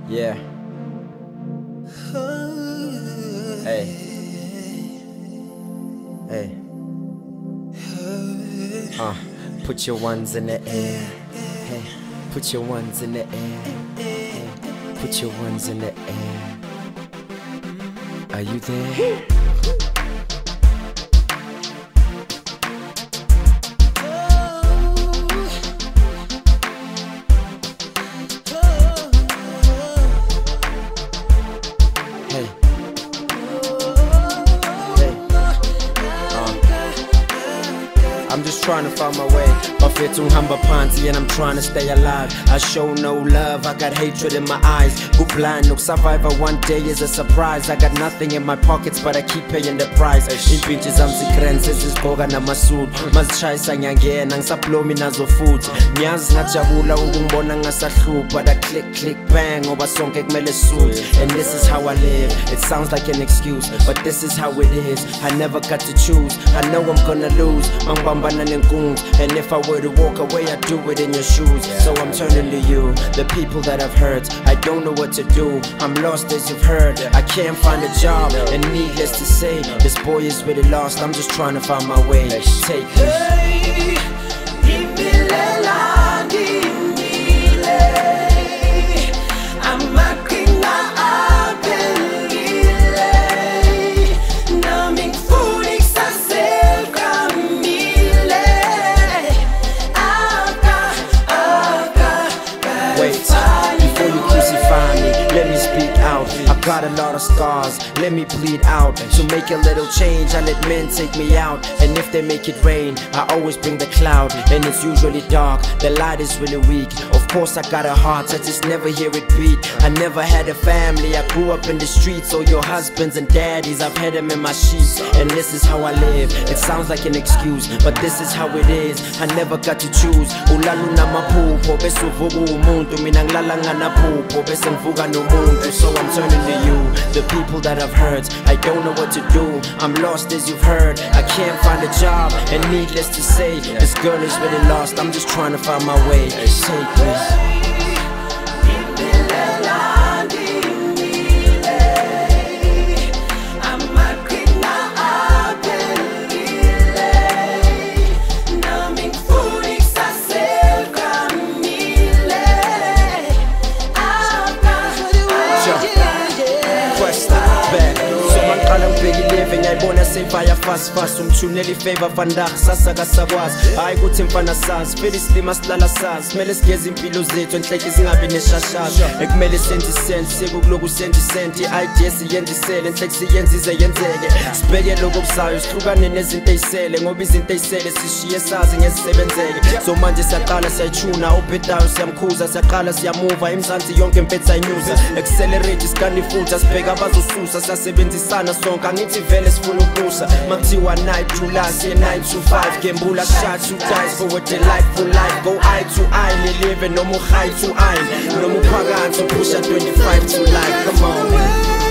Yeah. Hey. Hey. Put your ones in the air. Hey. Put your ones in the air. Hey. Put your ones in the air. Are you there? I'm just trying to find my way. Bafethu ngihamba phansi and I'm trying to stay alive. I show no love, I got hatred in my eyes. Go blind, no survivor one day is a surprise. I got nothing in my pockets but I keep paying the price. Impintshi zami zigrenze zizigqoka namasuit. Mazishayisa ngiyangena ngisaplomi nazo futhi. Ngiyazi ngajabula ukungibona ngasahlupha, but I click bang ngoba sonke kumele suit. And this is how I live. It sounds like an excuse, but this is how it is. I never got to choose. I know I'm gonna lose. And if I were to walk away, I'd do it in your shoes. So I'm turning to you, the people that I've hurt. I don't know what to do, I'm lost as you've heard. I can't find a job, and needless to say, this boy is really lost. I'm just trying to find my way. Take this. Before you crucify me, let me speak out. I've got a lot of scars, let me bleed out. To make a little change, I let men take me out. And if they make it rain, I always bring the cloud. And it's usually dark, the light is really weak. Of course I got a heart, I just never hear it beat. I never had a family, I grew up in the streets. So your husbands and daddies, I've had them in my sheets. And this is how I live, it sounds like an excuse, but this is how it is. I never got to choose. Ulala unamaphupho bese uvuka umuntu, mina ngilala nganaphupho bese ngivuka nomuntu. So I'm turning to you, the people that I've hurt. I don't know what to do, I'm lost as you've heard. I can't find a job, and needless to say, this girl is really lost. I'm just trying to find my way. Take this. Ngiyayibona sevaya fast umthuneli favor vandag sasa kasakwazi hayi kuthi mfana sazi phela isilima silala sazi kumele sigeze impilo zethu enhleke singabi neshashasha ekumele senze sense sekuloku senze senti idea siyenzisele enhleke siyenze ize yenzeke sibheke lokho kusayo sihlukane nezinto ezisele ngoba izinto ezisele sishiye sazi ngesebenzeke so manje siyaqala siyachuna opetayo siyamkhuza siyaqala siyamuva emzansi yonke impethu sayinyuza accelerate isikani futhi sibheka abazosusa siyasebenzisana sonke angithi vele sifuna ukubusa makuthiwa night to last year 9 to 5 gembula shot to dice for a delightful life go eye to eye live noma high to eye noma uphakathi pusha 25 to life come on